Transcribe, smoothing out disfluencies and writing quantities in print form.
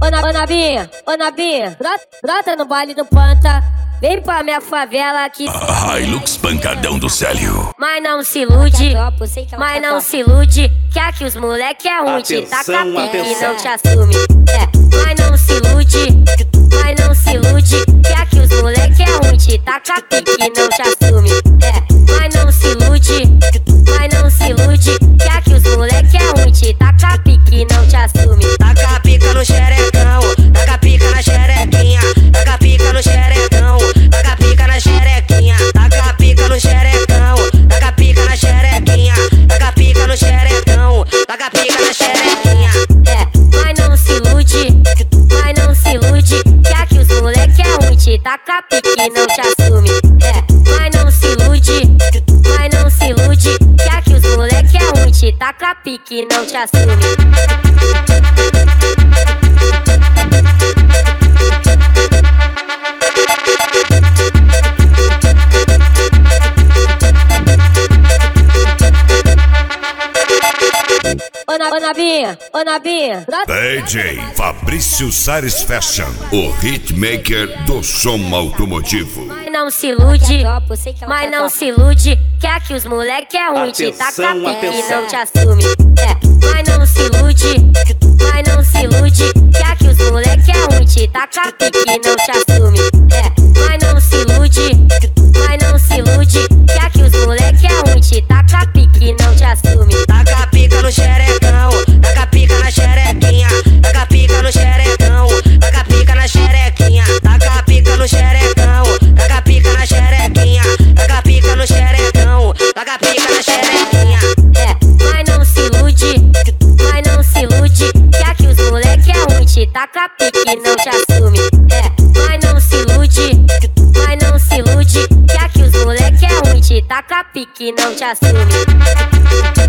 Ô Nabinha, brota no baile do Panta. Vem pra minha favela aqui. Hilux pancadão do Célio. Mas não se ilude, mas não se ilude, que aqui os moleque é ruim, te taca pique e não te assume. Mas não se ilude, mas não se ilude, que aqui os moleque é ruim, te taca pique e não te assume. Mas não se ilude, mas não se ilude, que aqui os moleque é ruim, te taca pique e não te assume. Taca pica no xerecão, taca pica na xerequinha, taca pica no xerecão, taca pica na xerequinha, taca pica no xerecão, taca pica na xerequinha, taca pica no xerecão, taca pica na xerequinha. Mas não se ilude, mas não se ilude, que aqui os moleque é ruim, te taca pique e não te assume. Mas não se ilude, mas não se ilude, que aqui os moleque é ruim, te taca pique e não te assume. Ô Nabinha, DJ Fabrício Sares Fashion, o hitmaker do som automotivo. Mas não se ilude, mas não se ilude, que aqui os moleque é ruim, te taca pique e não te assume. Mas não se ilude, mas não se ilude, que aqui os moleque é ruim, te taca pique e não te assume. Mas não se ilude, mas não se ilude, que aqui os moleque é ruim, te taca pique e não te assume. Taca pica no xerecão, taca pica na xerequinha, taca pica no xerecão, taca pica na xerequinha, taca pica no xerecão, taca pica na xerequinha, taca pica no xerecão, taca pica na xerequinha. Mas não se ilude, mas não se ilude, que aqui os moleque é ruim, te taca pique e não te assume. Mas não se ilude, mas não se ilude, que aqui os moleque é ruim, te taca pique e não te assume.